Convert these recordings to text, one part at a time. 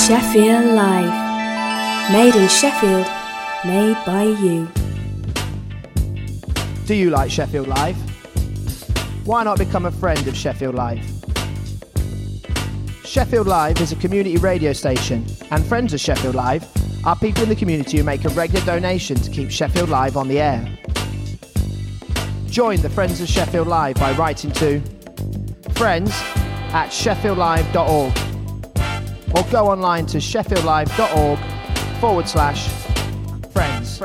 Sheffield Live. Made in Sheffield, made by you. Do you like Sheffield Live? Why not become a friend of Sheffield Live? Sheffield Live is a community radio station, and friends of Sheffield Live are people in the community who make a regular donation to keep Sheffield Live on the air. Join the Friends of Sheffield Live by writing to friends@sheffieldlive.org or go online to sheffieldlive.org/friends.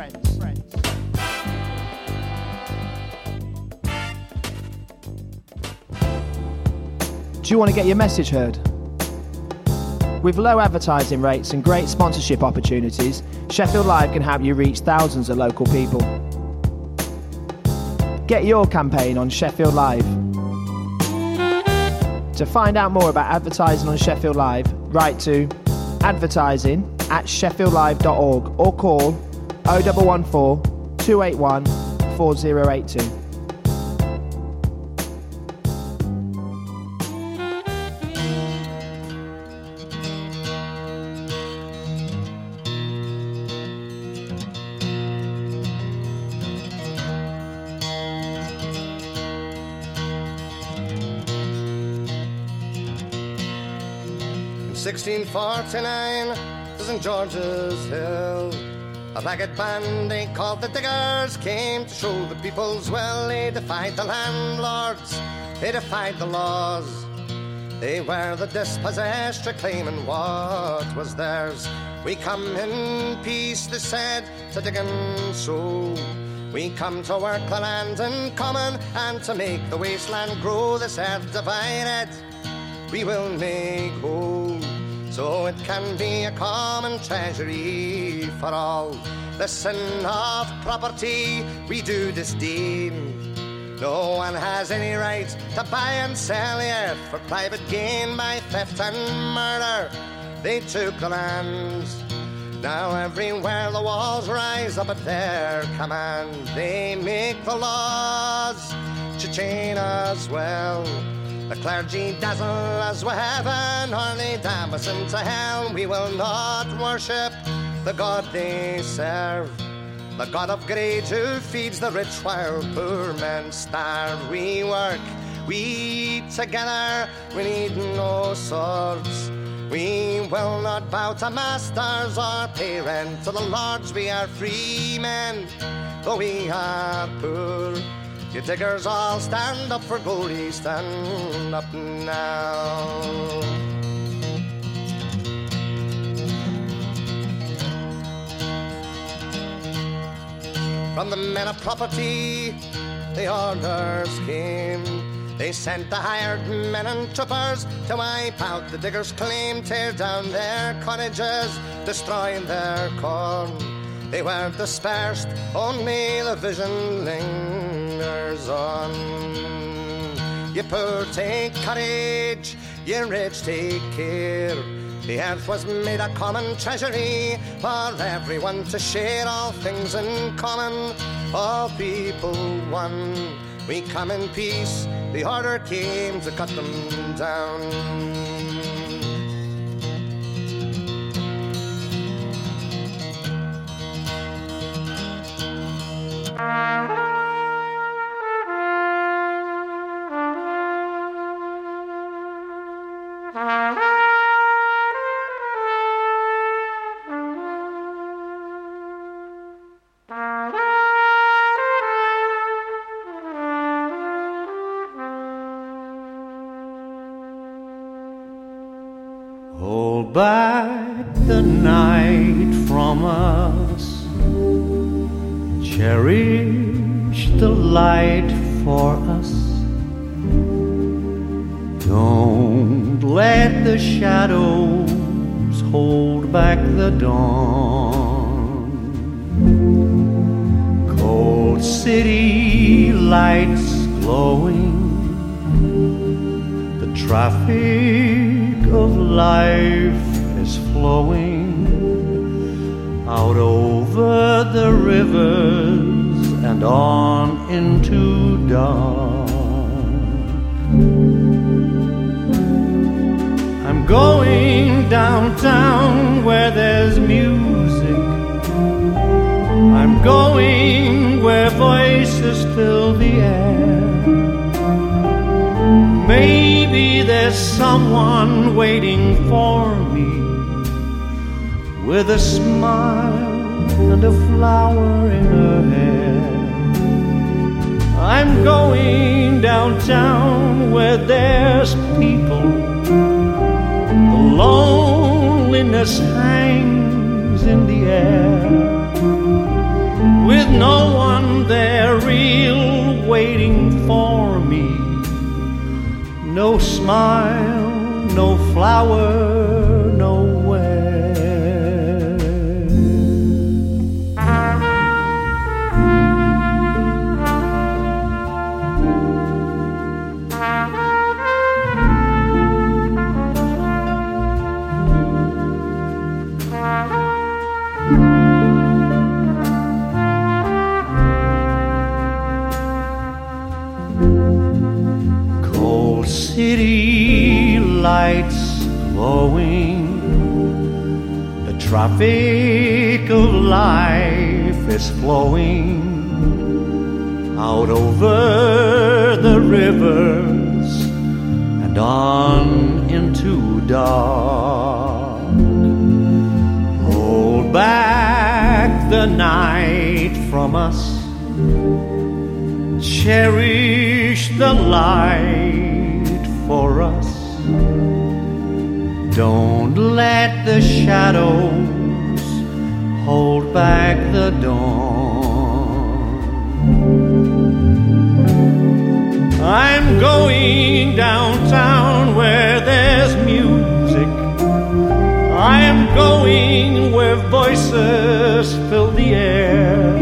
Do you want to get your message heard? With low advertising rates and great sponsorship opportunities, Sheffield Live can help you reach thousands of local people. Get your campaign on Sheffield Live. To find out more about advertising on Sheffield Live, write to advertising@sheffieldlive.org or call 0114 281 4082. In 1649, St. George's Hill, a ragged band they called the Diggers came to show the people's will. They defied the landlords, they defied the laws. They were the dispossessed, reclaiming what was theirs. We come in peace, they said, to dig and sow. We come to work the land in common and to make the wasteland grow. This earth divided, we will make whole, so it can be a common treasury for all. The sin of property we do disdain. No one has any right to buy and sell the earth for private gain. By theft and murder they took the land. Now everywhere the walls rise up at their command. They make the laws to chain us well. The clergy dazzle us with heaven, or they damn us into hell. We will not worship the God they serve, the God of greed who feeds the rich while poor men starve. We work, we eat together, we need no swords. We will not bow to masters or pay rent to the lords. We are free men, though we are poor. You diggers all stand up for glory, stand up now. From the men of property, the orders came. They sent the hired men and troopers to wipe out the diggers' claim, tear down their cottages, destroy their corn. They were dispersed, only the vision lingers on. You poor take courage, you rich take care. The earth was made a common treasury for everyone to share, all things in common, all people one. We come in peace, the order came to cut them down. Hold back the night from us, cherish the light for us. Don't let the shadows hold back the dawn. Cold city lights glowing, the traffic of life is flowing out over the rivers and on into dark. I'm going downtown where there's music. I'm going where voices fill the air. Maybe there's someone waiting for me with a smile and a flower in her hair. I'm going downtown where there's people. The loneliness hangs in the air, with no one there real waiting for me. No smile, no flower, nowhere. City lights glowing, the traffic of life is flowing out over the rivers and on into dark. Hold back the night from us, cherish the light for us. Don't let the shadows hold back the dawn. I'm going downtown where there's music. I am going where voices fill the air.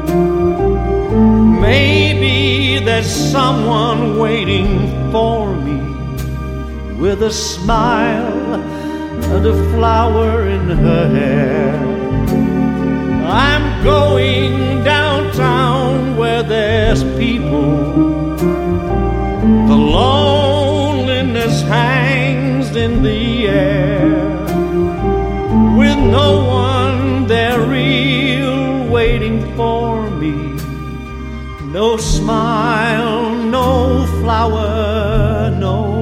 Maybe there's someone waiting for me with a smile and a flower in her hair. I'm going downtown where there's people. The loneliness hangs in the air, with no one there real waiting for me. No smile, no flower, nowhere.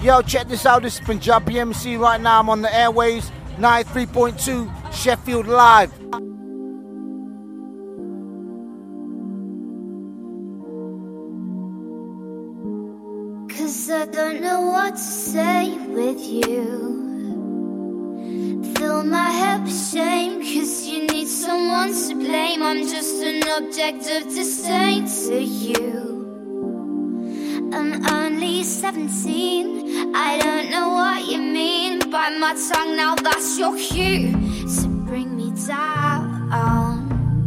Yo, check this out. This is Punjabi MC. Right now I'm on the airwaves, 93.2 Sheffield Live. Cause I don't know what to say with you. Fill my head with shame, cause you need someone to blame. I'm just an object of disdain to you. I'm only 17, I don't know what you mean. Bite my tongue now, that's your cue to bring me down.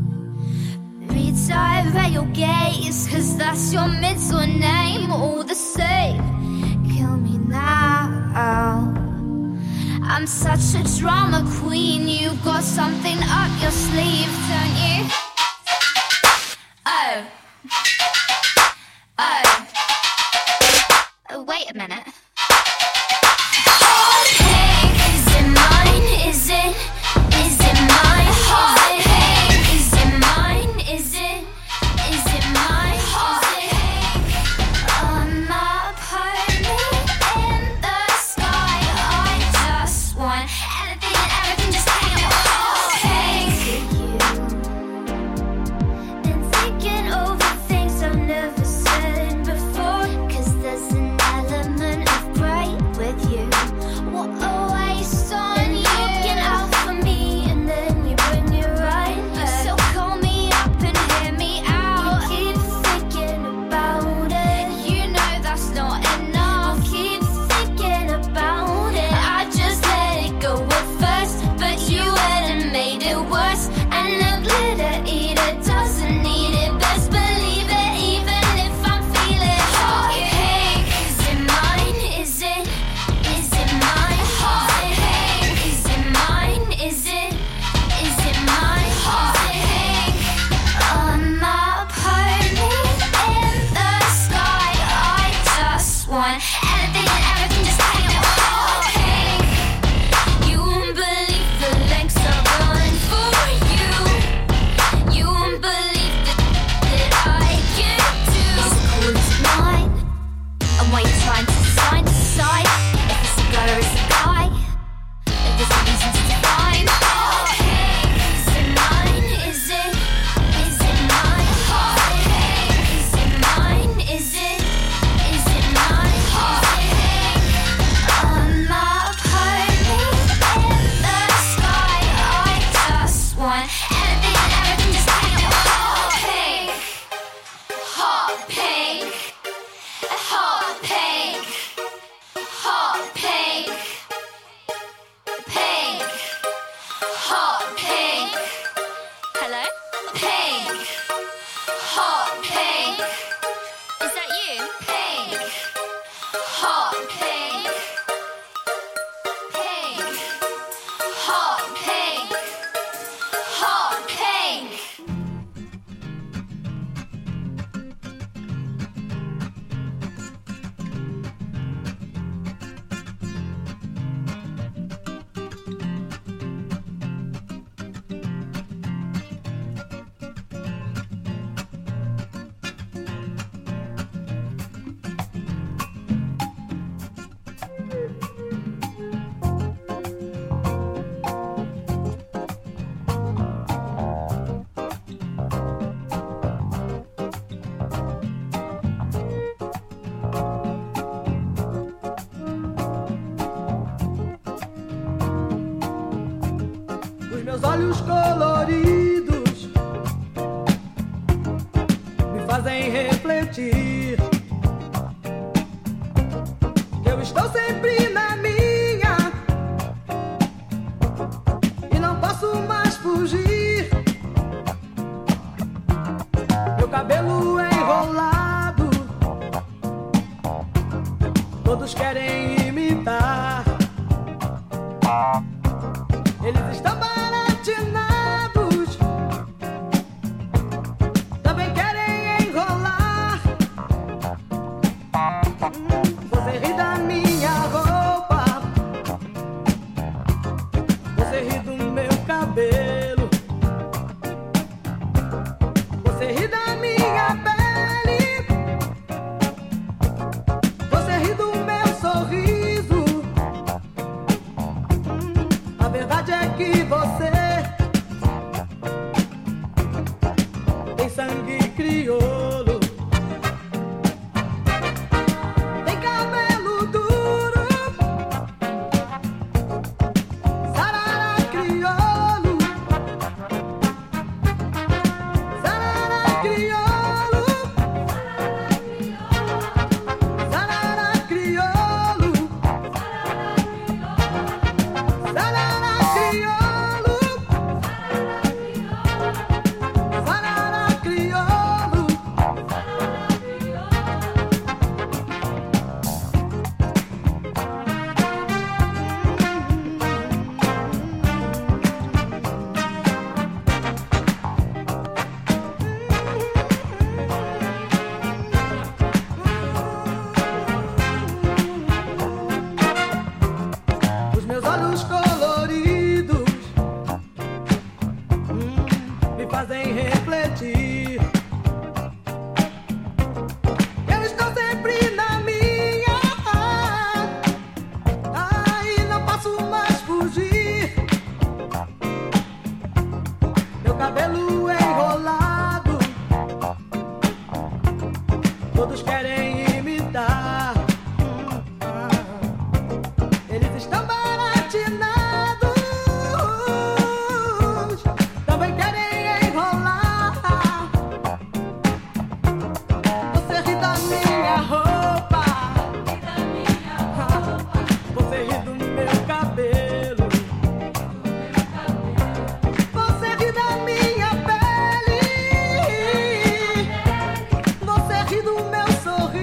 Redirect your gaze, cause that's your middle name. All the same, kill me now. I'm such a drama queen, you got something up your sleeve, don't you? Oh. Oh, wait a minute. Hot pink, is it mine? Is it mine? Hot pink, is it mine? Is it mine? Hot pink, on my apartment in the sky. I just want anything and everything, just hang on. Hot pink, been thinking over things I've never said before. Cause there's an element of bright with you. What a waste on you. Looking out for me and then you bring it right back. So call me up and hear me out. You keep thinking about it. You know that's not enough. You keep thinking about it. I just let it go at first, but you went and made it worse. And a glitter eater doesn't need it. Best believe it, even if I'm feeling hot pink. Is it mine? Is it mine? Hot pink. Is it mine? Is it mine? Hot pink. On my apartment in the sky. I just want anything and everything, just hang on. Hot pink. You won't believe the lengths I've gone for you. You won't believe that I can do. Is it cool? Is it mine? And why you trying to decide if it's a girl or it's a guy? If there's a reason to define. Hot pink, is it mine? Is it mine? Hot pink, is it mine? Is it mine? Hot pink, on my apartment in the sky. I just want anything and everything, just hang on. Hot pink, hot pink, hot pink, hot pink, pink, hot pink. Hello? Pink, hot pink. Is that you? Pink, hot pink, pink, hot pink, hot pink. Os meus olhos coloridos me fazem refletir que eu estou sempre na minha e não posso mais fugir. Meu cabelo enrolado, todos querem imitar. Eles estão baratinados, também querem enrolar. Você ri da minha roupa, você ri do meu cabelo, você ri da minha pele, você ri do meu sorriso. crioulo. Tem cabelo duro, sarará crioulo, sarará crioulo, sarará crioulo, sarará crioulo, sarará crioulo. Os meus olhos coloridos me fazem refletir. Eu estou sempre na minha, aí não posso mais fugir. Meu cabelo enrolado, todos querem imitar. Eles estão baratinados, também querem enrolar. Você ri da minha roupa, você ri do meu cabelo, você ri da minha pele, você ri do meu sorriso.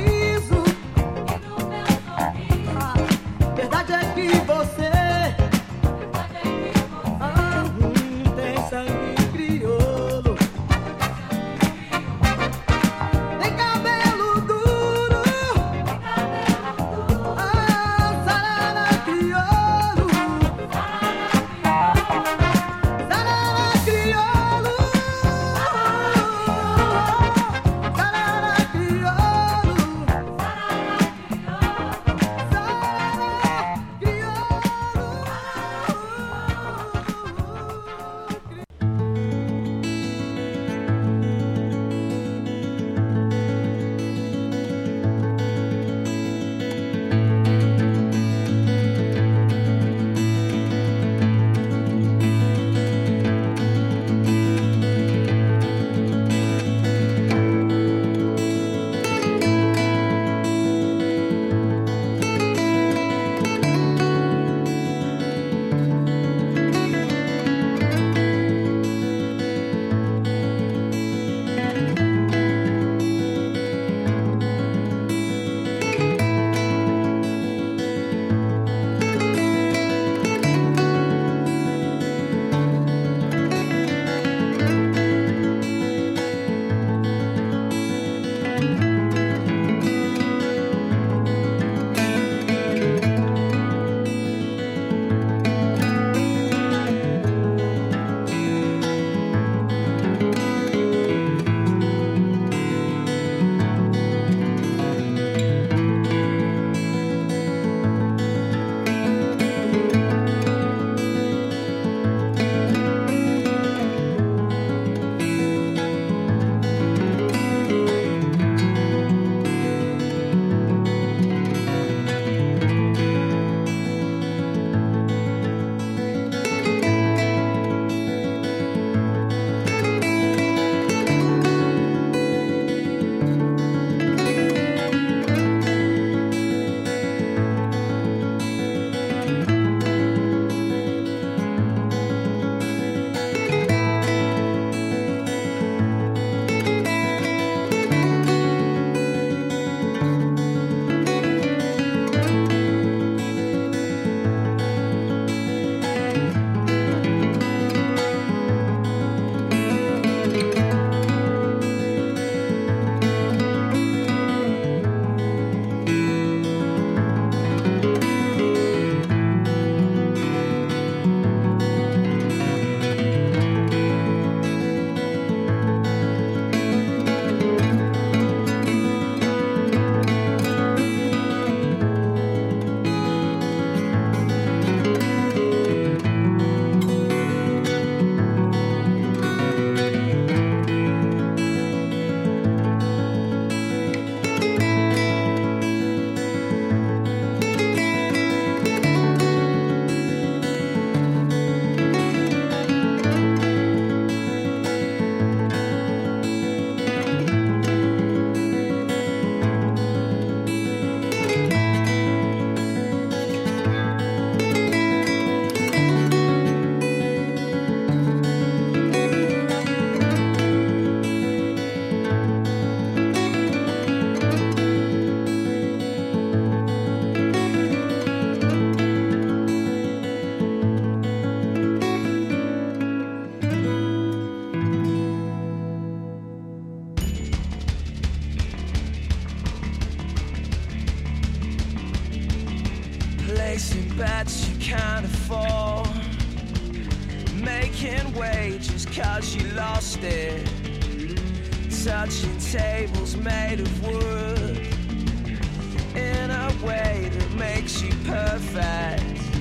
bet you can't afford making wages 'cause you lost it, touching tables made of wood in a way that makes you perfect.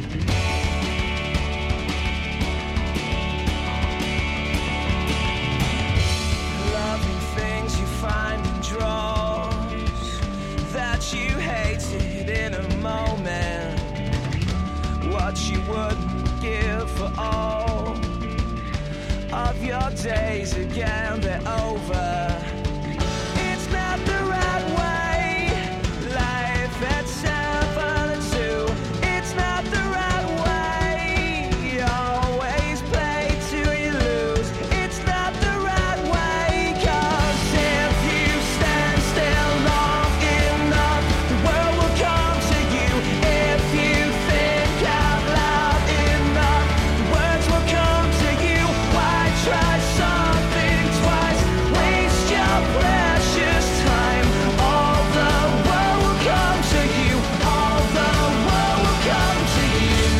Loving things you find in drawers that you hated in a moment, what you wouldn't give for all of your days again, they're over. It's not the right way, life at 7 and 2. It's not the right way, you always play till you lose. It's not the right way, 'cause if you stand still long enough, the world will come to you. If you think out loud enough, the words will come to you. Why try something twice? Waste your precious time. All the world will come to you. All the world will come to you.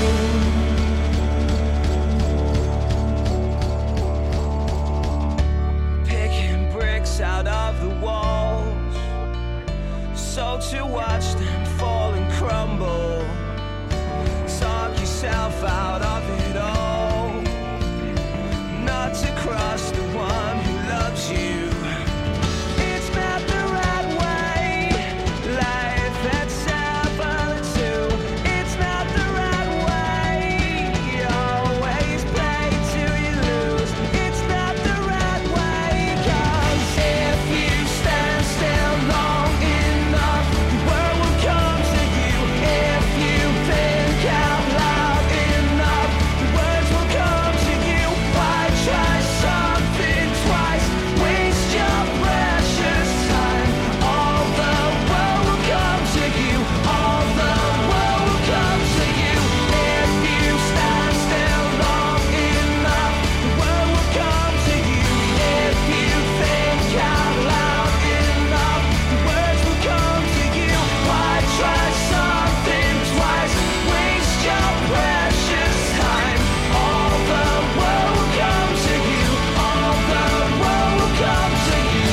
Picking bricks out of the walls, so to watch them fall and crumble. Talk yourself out of it all, not to cross the one who loves you. It's not the right way, life at 7 and 2. It's not the right way, you always play till you lose. It's not the right way, 'cause if you stand still long enough, the world will come to you. If you think out loud enough, the words will come to you. Why try something twice? Waste your precious time. All the world will come to you. All the world will come to you. If you stand still long enough, the world will come to you. If you think out loud enough, the words will come to you. Why try something twice? Waste your precious time. All the world will come to you. All the world will come to you.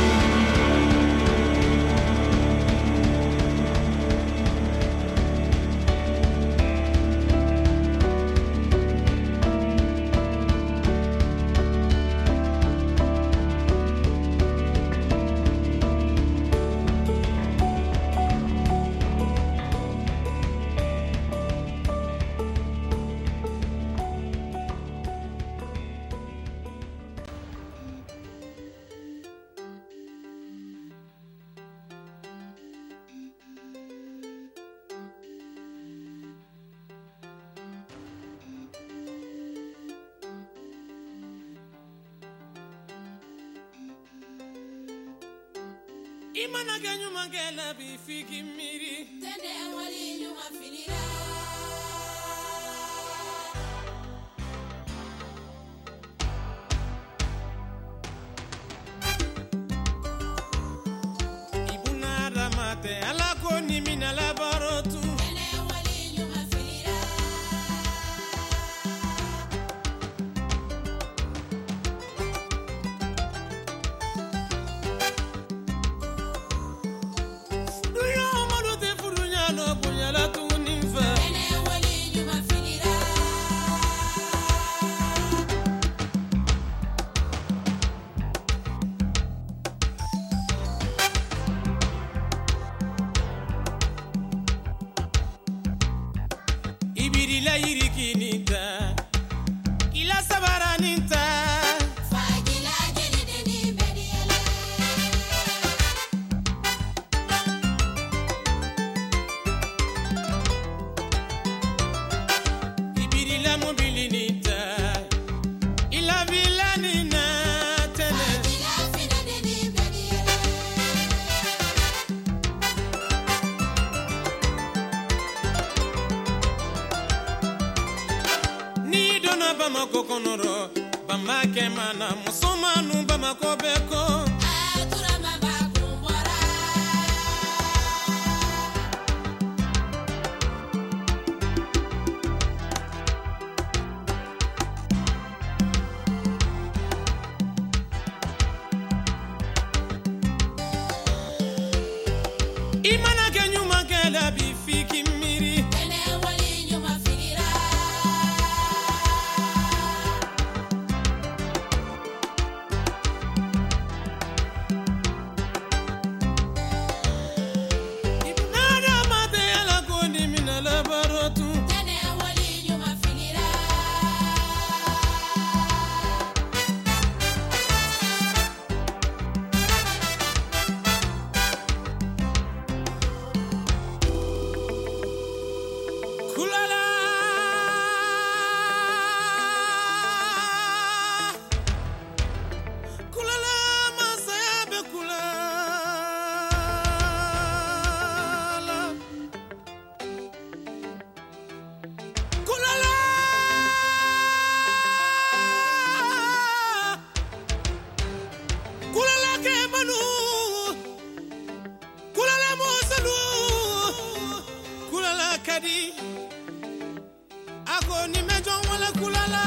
Imana ganyu mangela bifiki miri tende wali nyuma finira. Ibuna ramate alako ni mina labarotu tende wali nyuma finira. Ibirila yirikinita ila sabaraninta fagila jelideni bediela. Ibirila mobilinita ila vilanina tele fagila finadeni bediela. Ni dona Bamako konoro Bamake mana musomanu Bamako beko atura mamba kumbora. Imana ke nyuma ke la bi fiki miri. Ene wali nyuma finira. Ibnada mate ala koni mina la barotu. Ene wali nyuma finira. Kulala, kulala, masaya be kulala, kulala, kulala ke manu, kulala mosalu, kulala kadi. Ako ni mejon wala kulala.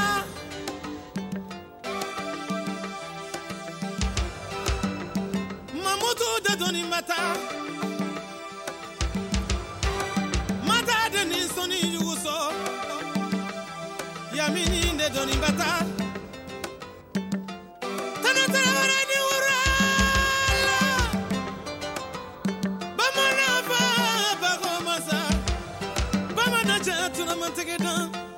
Mamutu de doni mata. Mata de ni soni yuguso. Yamini de doni mata. Tana tana ni urala. Bamana ba bago masa. Bamana jatu na mantegedan.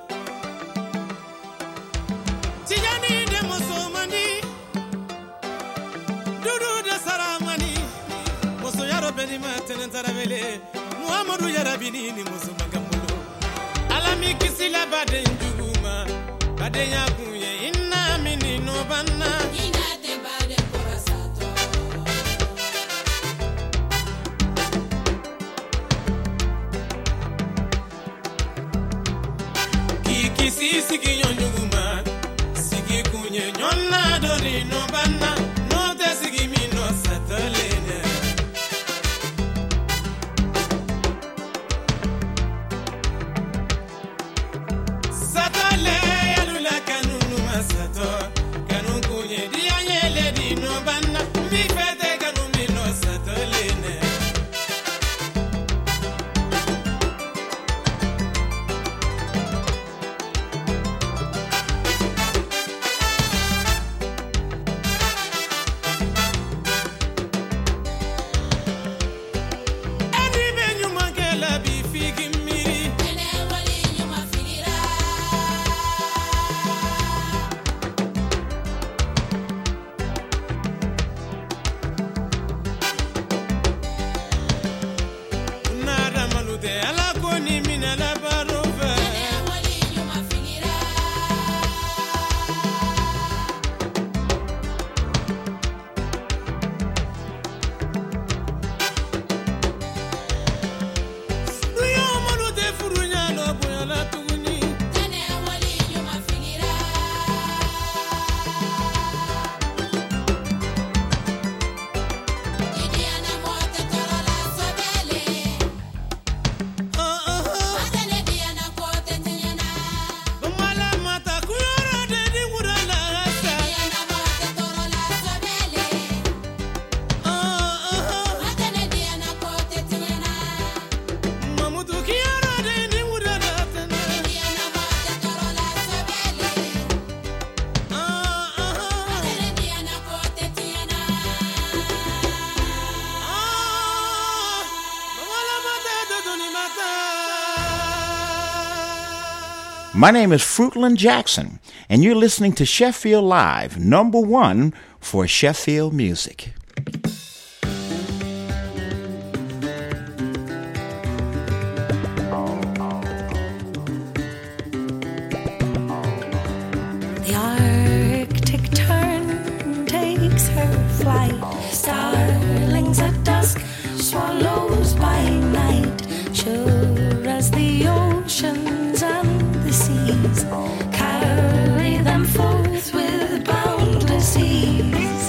Tijani de Mosomani, Dudu de Saramani, Moso Yarobeni Martin Taravele, Muhammadu Yarabini, Mosumagamulu, Alami Kisila Baden Juguma, Badeyakuye, Inna Mini Novana, Ina de Bade Corasato. Kiki Siki Yonyuguma. Nyonna dori no banna no desigi mi no satalene satale alula kanunu masato kanun kunye dia yele di no banna mi fete kanu mi no satalene My name is Fruitland Jackson, and you're listening to Sheffield Live, #1 for Sheffield music. The Arctic tern takes her flight, starlings at dusk, swallows by night, sure as the oceans and the seas carry them forth with boundless ease.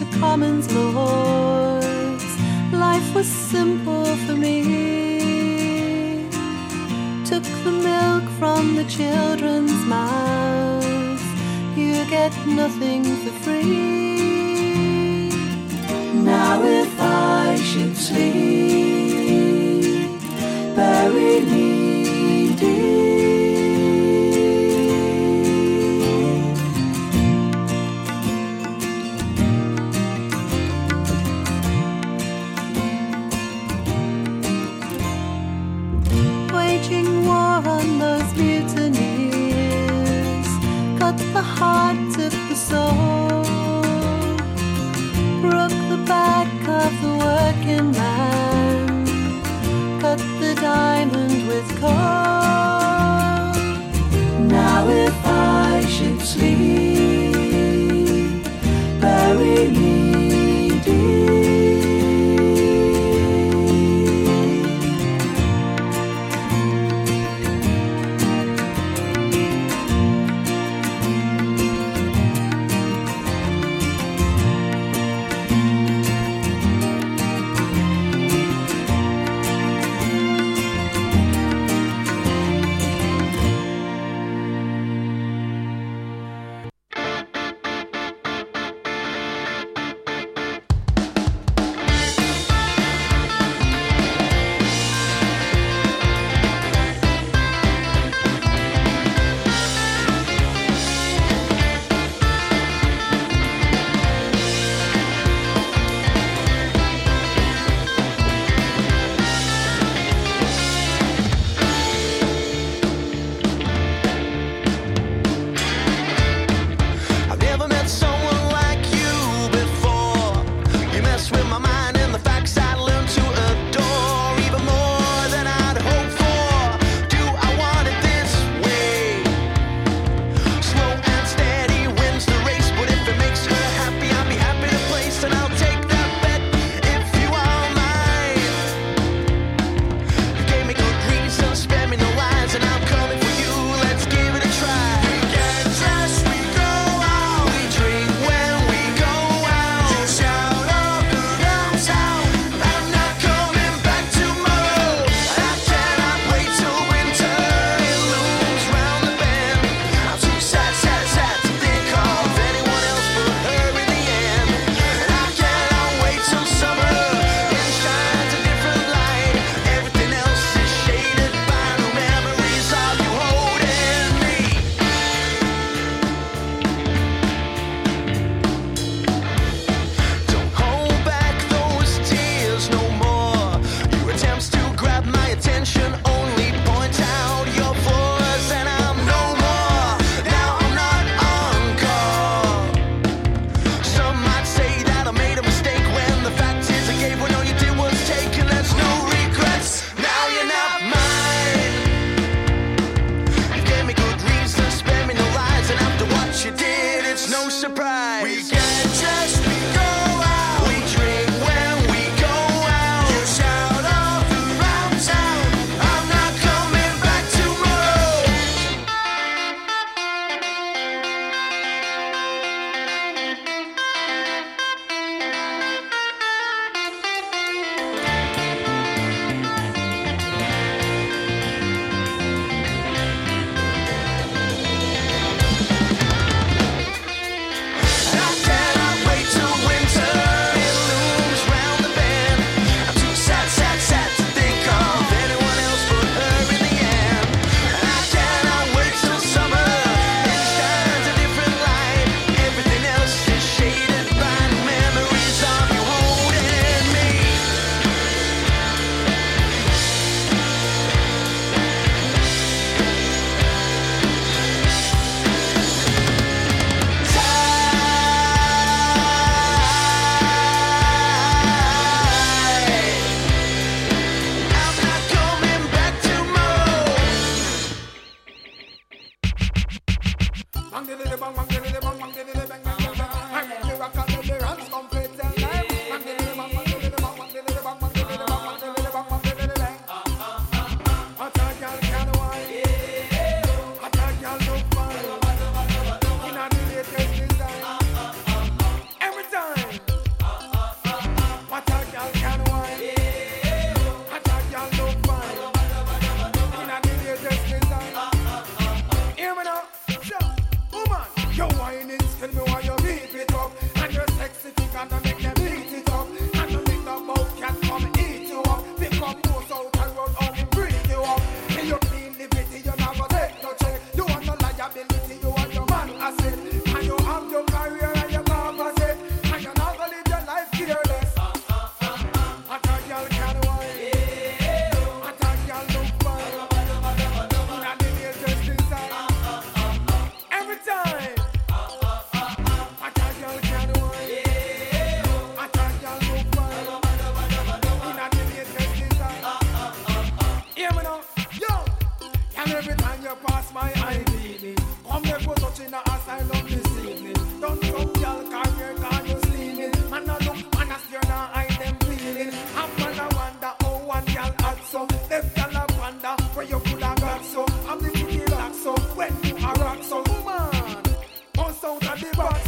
to commons lords. Life was simple for me. Took the milk from the children's mouths. You get nothing for free. Now if I should sleep, bury me deep. Waging war on those mutineers, cut the heart, took the soul, broke the back of the working man, cut the diamond with coal. Now if I should sleep, bury me deep.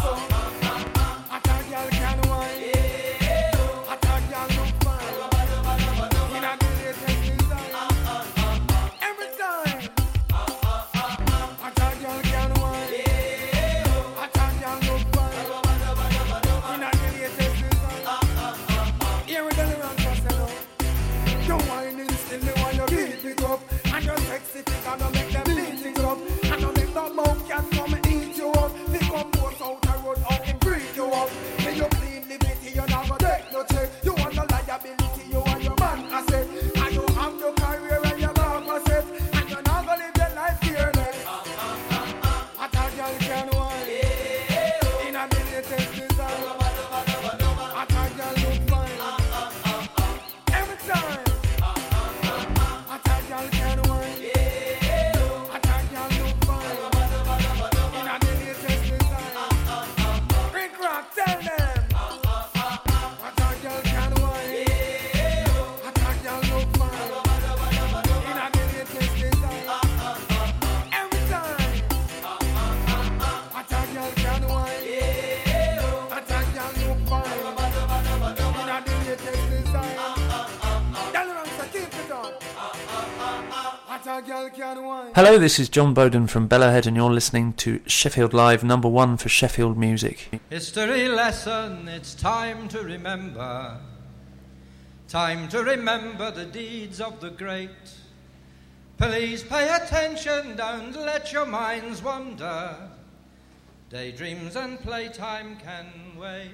Hello, this is John Bowden from Bellahead, and you're listening to Sheffield Live, number one for Sheffield music. History lesson, it's time to remember. Time to remember the deeds of the great. Please pay attention, don't let your minds wander. Daydreams and playtime can wait.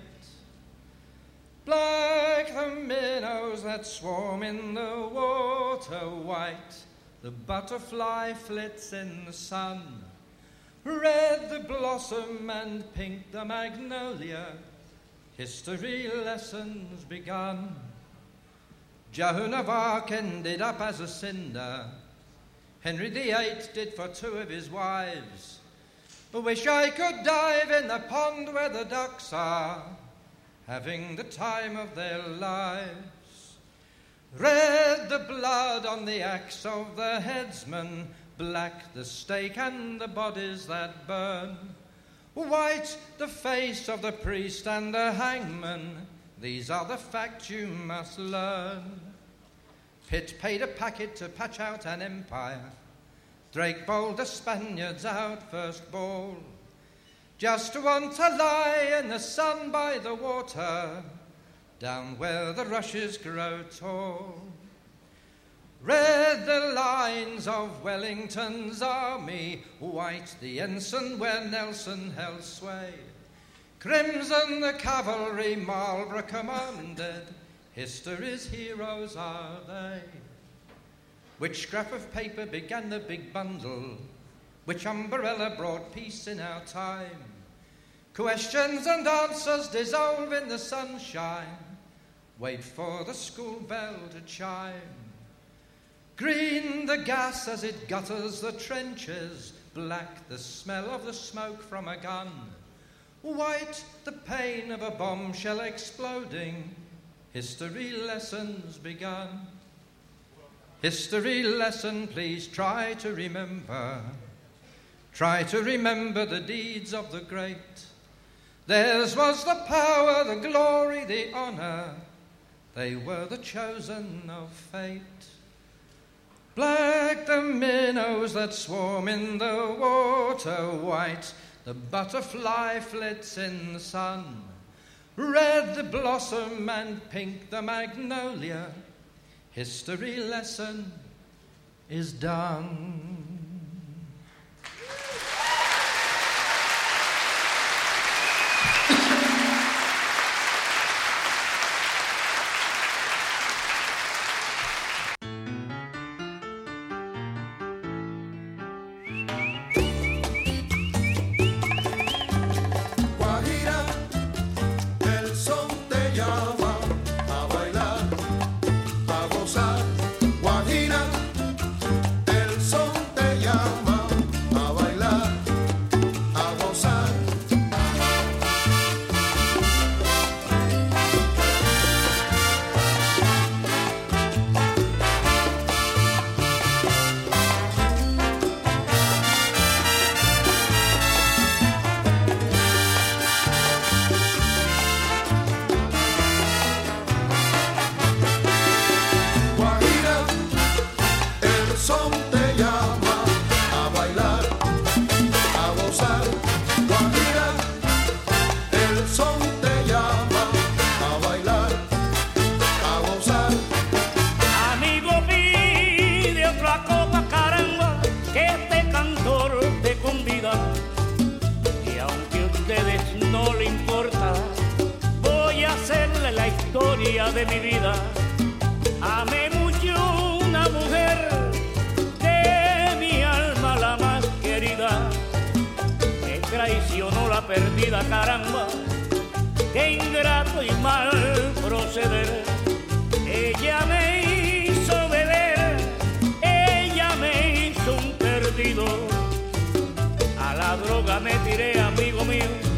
Black the minnows that swarm in the water, white the butterfly flits in the sun, red the blossom and pink the magnolia. History lessons begun. Joan of Arc ended up as a cinder. Henry VIII did for two of his wives. Wish I could dive in the pond where the ducks are, having the time of their lives. Red the blood on the axe of the headsman, black the stake and the bodies that burn, white the face of the priest and the hangman. These are the facts you must learn. Pitt paid a packet to patch out an empire. Drake bowled the Spaniards out first ball. Just want to lie in the sun by the water, down where the rushes grow tall. Red the lines of Wellington's army, white the ensign where Nelson held sway, crimson the cavalry Marlborough commanded. History's heroes are they. Which scrap of paper began the big bundle? Which umbrella brought peace in our time? Questions and answers dissolve in the sunshine. Wait for the school bell to chime. Green the gas as it gutters the trenches, black the smell of the smoke from a gun, white the pain of a bombshell exploding. History lessons begun. History lesson, please try to remember. Try to remember the deeds of the great. Theirs was the power, the glory, the honour. They were the chosen of fate. Black the minnows that swarm in the water, white the butterfly flits in the sun, red the blossom and pink the magnolia. History lesson is done. Guajira, el son te de mi vida. Amé mucho una mujer de mi alma la más querida. Me traicionó la perdida, caramba, qué ingrato y mal proceder. Ella me hizo beber, ella me hizo un perdido. A la droga me tiré, amigo mío,